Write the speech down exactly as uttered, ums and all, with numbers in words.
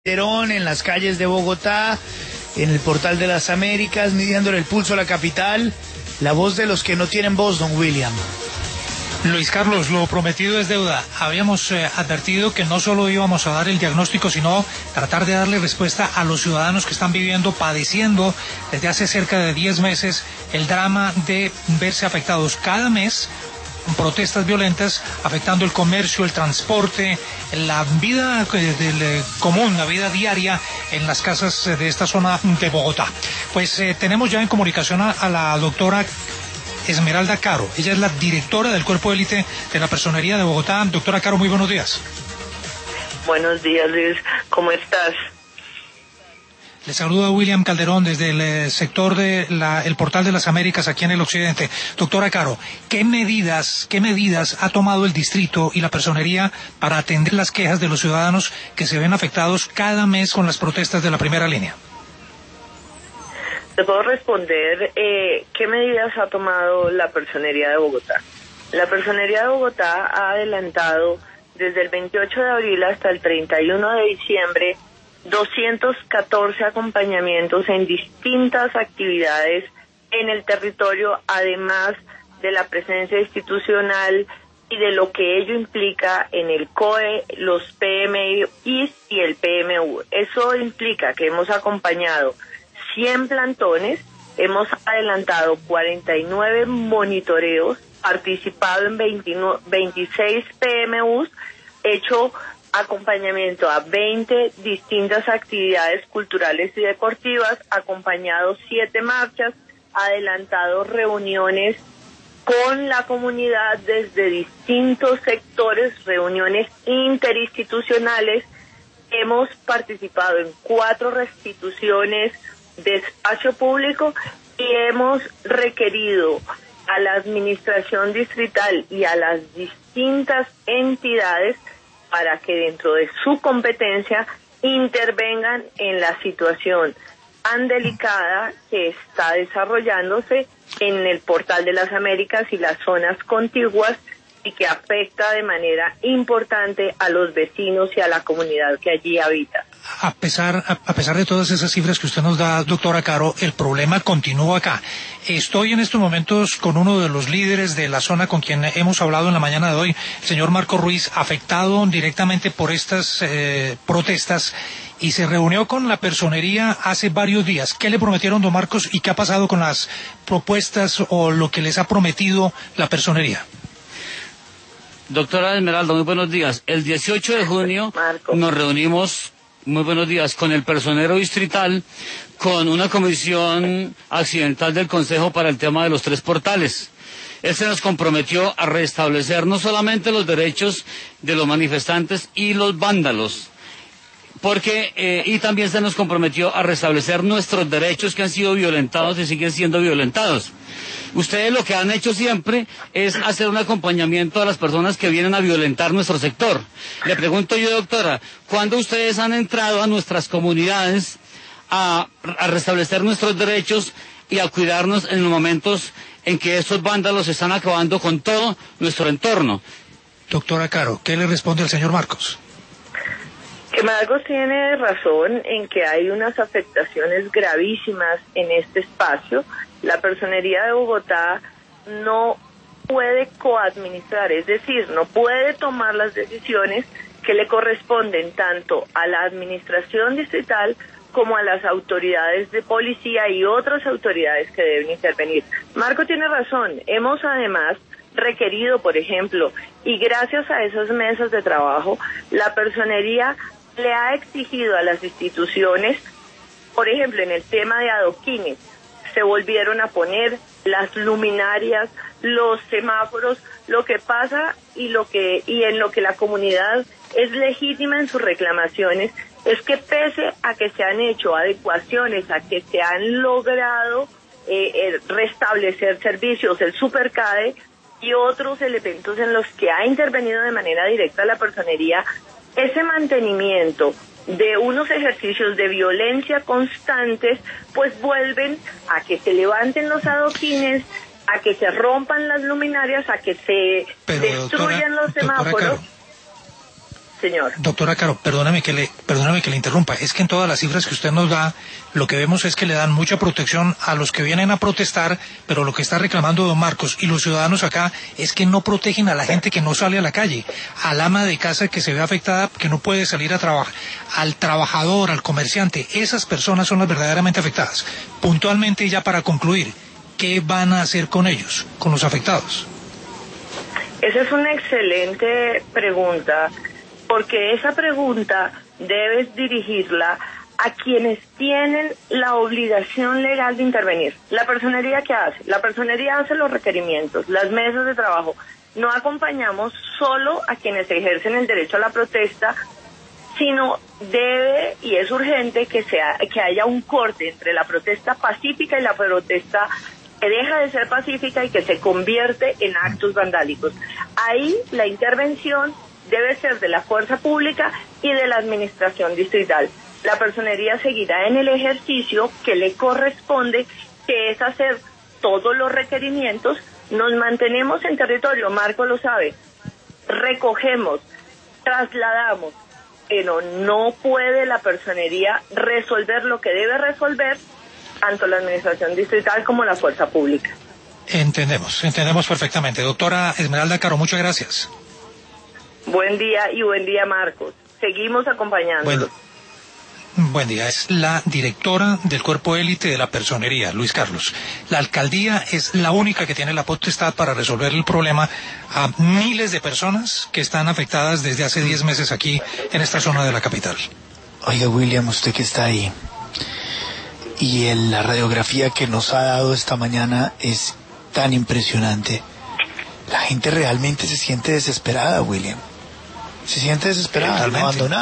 En las calles de Bogotá, en el Portal de las Américas, midiéndole el pulso a la capital, la voz de los que no tienen voz, don William. Luis Carlos, lo prometido es deuda. Habíamos eh, advertido que no solo íbamos a dar el diagnóstico, sino tratar de darle respuesta a los ciudadanos que están viviendo, padeciendo desde hace cerca de diez meses el drama de verse afectados cada mes protestas violentas afectando el comercio, el transporte, la vida del común, la vida diaria en las casas de esta zona de Bogotá. Pues eh, tenemos ya en comunicación a, a la doctora Esmeralda Caro. Ella es la directora del Cuerpo de Élite de la Personería de Bogotá. Doctora Caro, muy buenos días. Buenos días, Luis. ¿Cómo estás? Le saluda William Calderón desde el eh, sector de la, el Portal de las Américas aquí en el occidente. Doctora Caro, ¿qué medidas, qué medidas ha tomado el distrito y la personería para atender las quejas de los ciudadanos que se ven afectados cada mes con las protestas de la primera línea? Te puedo responder eh, qué medidas ha tomado la Personería de Bogotá. La Personería de Bogotá ha adelantado desde el veintiocho de abril hasta el treinta y uno de diciembre doscientos catorce acompañamientos en distintas actividades en el territorio, además de la presencia institucional y de lo que ello implica en el C O E, los P M I y el P M U. Eso implica que hemos acompañado cien plantones, hemos adelantado cuarenta y nueve monitoreos, participado en veintiséis P M Us, hecho acompañamiento a veinte distintas actividades culturales y deportivas, acompañado siete marchas, adelantado reuniones con la comunidad desde distintos sectores, reuniones interinstitucionales. Hemos participado en cuatro restituciones de espacio público y hemos requerido a la administración distrital y a las distintas entidades para que dentro de su competencia intervengan en la situación tan delicada que está desarrollándose en el Portal de las Américas y las zonas contiguas y que afecta de manera importante a los vecinos y a la comunidad que allí habita. A pesar, a, a pesar de todas esas cifras que usted nos da, doctora Caro, el problema continúa acá. Estoy en estos momentos con uno de los líderes de la zona con quien hemos hablado en la mañana de hoy, el señor Marco Ruiz, afectado directamente por estas eh, protestas, y se reunió con la personería hace varios días. ¿Qué le prometieron, don Marcos, y qué ha pasado con las propuestas o lo que les ha prometido la personería? Doctora Esmeralda, muy buenos días. El dieciocho de junio Marco. Nos reunimos, muy buenos días, con el personero distrital, con una comisión accidental del Consejo para el tema de los tres portales. Él se nos comprometió a restablecer no solamente los derechos de los manifestantes y los vándalos, porque eh, y también se nos comprometió a restablecer nuestros derechos que han sido violentados y siguen siendo violentados. Ustedes lo que han hecho siempre es hacer un acompañamiento a las personas que vienen a violentar nuestro sector. Le pregunto yo, doctora, ¿cuándo ustedes han entrado a nuestras comunidades a, a restablecer nuestros derechos y a cuidarnos en los momentos en que estos vándalos están acabando con todo nuestro entorno? Doctora Caro, ¿qué le responde al señor Marcos? Que Marcos tiene razón en que hay unas afectaciones gravísimas en este espacio. La Personería de Bogotá no puede coadministrar, es decir, no puede tomar las decisiones que le corresponden tanto a la administración distrital como a las autoridades de policía y otras autoridades que deben intervenir. Marco tiene razón, hemos además requerido, por ejemplo, y gracias a esas mesas de trabajo, la Personería le ha exigido a las instituciones, por ejemplo, en el tema de adoquines, se volvieron a poner las luminarias, los semáforos, lo que pasa y lo que y en lo que la comunidad es legítima en sus reclamaciones es que pese a que se han hecho adecuaciones, a que se han logrado eh, eh, restablecer servicios, el Supercade y otros elementos en los que ha intervenido de manera directa la Personería, ese mantenimiento de unos ejercicios de violencia constantes, pues vuelven a que se levanten los adoquines, a que se rompan las luminarias, a que se Pero, destruyan doctora, los semáforos. Señor. Doctora Caro, perdóname que le, perdóname que le interrumpa. Es que en todas las cifras que usted nos da, lo que vemos es que le dan mucha protección a los que vienen a protestar, pero lo que está reclamando don Marcos y los ciudadanos acá es que no protegen a la gente que no sale a la calle, al ama de casa que se ve afectada, que no puede salir a trabajar, al trabajador, al comerciante. Esas personas son las verdaderamente afectadas. Puntualmente, y ya para concluir, ¿qué van a hacer con ellos, con los afectados? Esa es una excelente pregunta, porque esa pregunta debes dirigirla a quienes tienen la obligación legal de intervenir. ¿La personería qué hace? La personería hace los requerimientos, las mesas de trabajo. No acompañamos solo a quienes ejercen el derecho a la protesta, sino debe y es urgente que, sea, que haya un corte entre la protesta pacífica y la protesta que deja de ser pacífica y que se convierte en actos vandálicos. Ahí la intervención debe ser de la fuerza pública y de la administración distrital. La personería seguirá en el ejercicio que le corresponde, que es hacer todos los requerimientos. Nos mantenemos en territorio, Marco lo sabe, recogemos, trasladamos, pero no puede la personería resolver lo que debe resolver tanto la administración distrital como la fuerza pública. Entendemos, entendemos perfectamente. Doctora Esmeralda Caro, muchas gracias. Buen día y buen día, Marcos. Seguimos acompañándolos. Bueno, buen día. Es la directora del cuerpo élite de la personería, Luis Carlos. La alcaldía es la única que tiene la potestad para resolver el problema a miles de personas que están afectadas desde hace diez meses aquí en esta zona de la capital. Oiga, William, usted que está ahí, y el, la radiografía que nos ha dado esta mañana es tan impresionante. La gente realmente se siente desesperada, William. Se siente desesperada, abandonada.